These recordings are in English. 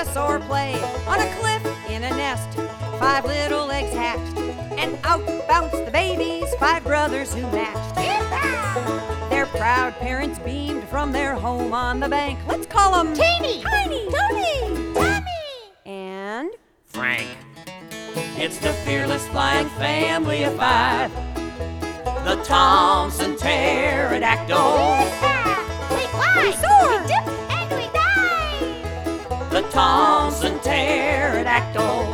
dinosaur play. On a cliff in a nest, 5 little eggs hatched, and out bounced the babies, 5 brothers who matched. Their proud parents beamed from their home on the bank. Let's call them Teeny, Tiny, Tony, Tommy, and Frank. It's the fearless flying family of 5, the Thompson pterodactyls. We fly, we soar, we dip, and we dive. The Thompson pterodactyls.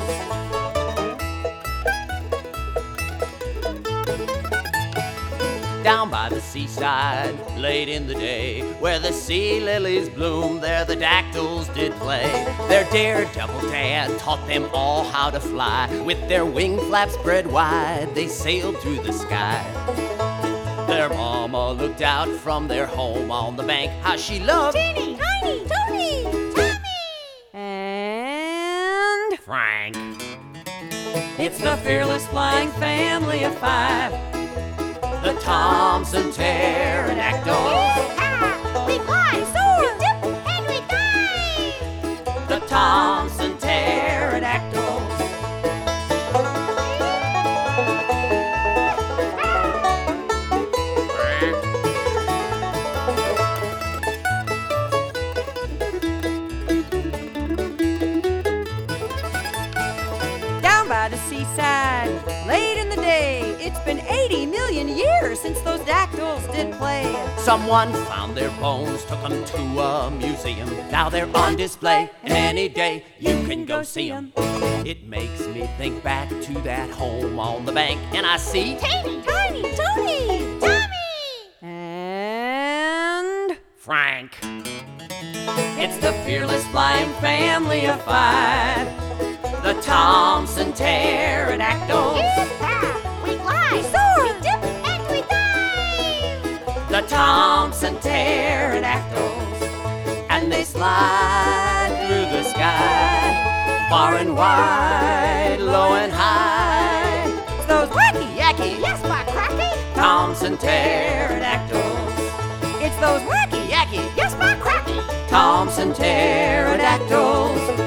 Down by the seaside, late in the day, where the sea lilies bloom, there the dactyls did play. Their daredevil dad taught them all how to fly. With their wing flaps spread wide, they sailed through the sky. Their mama looked out from their home on the bank, how she loved Teeny, Tiny, Tony, Tommy, and Frank. It's the fearless flying family of 5, the Thompson pterodactyls. We fly, we soar, we dip, and we dive. The Thompson pterodactyls. down by the seaside, late in the day. It's been 80 million years since those dactyls did play. Someone found their bones, took them to a museum. Now they're on display, and any day you can go see them. It makes me think back to that home on the bank, and I see Teeny, Tiny, Tony, Tommy, And Frank. It's the fearless flying family of 5, the Thompson pterodactyls. We fly, we soar, we dip, and we dive. The Thompson pterodactyls. And they slide through the sky, far and wide, low and high. it's those wacky, Yacky, Yes, my cracky. Thompson pterodactyls. it's those wacky, Yacky, Yes, my cracky. Thompson pterodactyls.